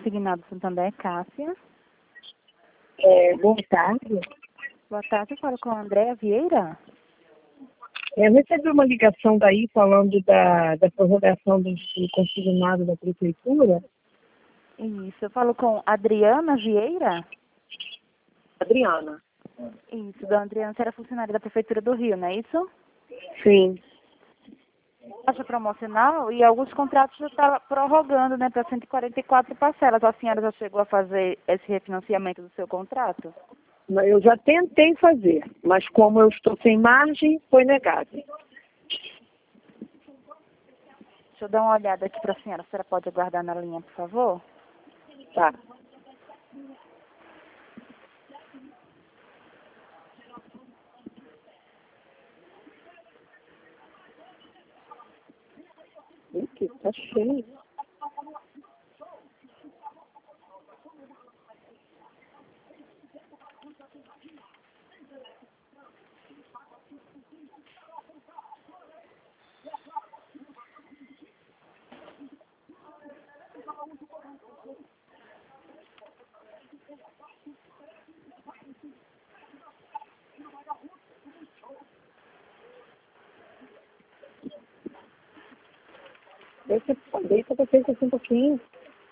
consignado Santander, Cássia. Boa tarde. Boa tarde, eu falo com a Andréa Vieira. Eu recebi uma ligação daí falando da prorrogação do consignado da prefeitura. Isso, eu falo com Adriana Vieira. Adriana. Isso, da Adriana, você era funcionária da Prefeitura do Rio, não é isso? Sim. Taxa promocional e alguns contratos já estão prorrogando, né, para 144 parcelas. A senhora já chegou a fazer esse refinanciamento do seu contrato? Eu já tentei fazer, mas como eu estou sem margem, foi negado. Deixa eu dar uma olhada aqui para a senhora pode aguardar na linha, por favor? Tá. Aqui, tá cheio. Deita pra frente assim um pouquinho.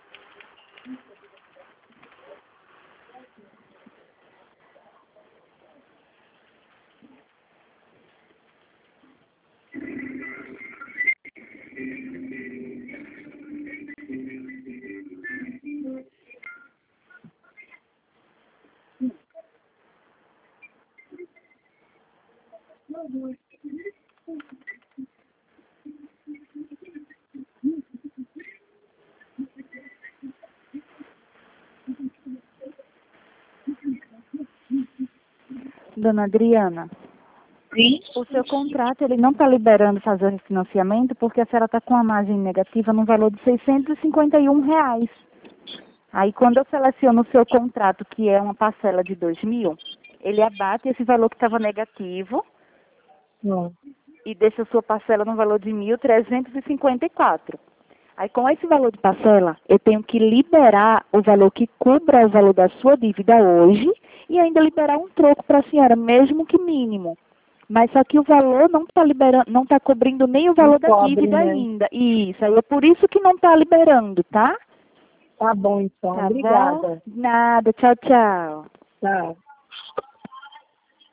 Dona Adriana, Sim. o seu contrato ele não está liberando fazer o refinanciamento porque a senhora está com a margem negativa no valor de R$ 651. Aí, quando eu seleciono o seu contrato, que é uma parcela de 2.000, ele abate esse valor que estava negativo Não. e deixa a sua parcela no valor de 1.354. Aí, com esse valor de parcela, eu tenho que liberar o valor que cubra o valor da sua dívida hoje e ainda liberar um troco para a senhora, mesmo que mínimo. Mas só que o valor não está liberando, não está cobrindo nem o valor da cobre, dívida né? ainda. Isso, aí é por isso que não está liberando, tá? Tá bom, então. Tá Obrigada. bom? Nada, tchau, tchau. Tá.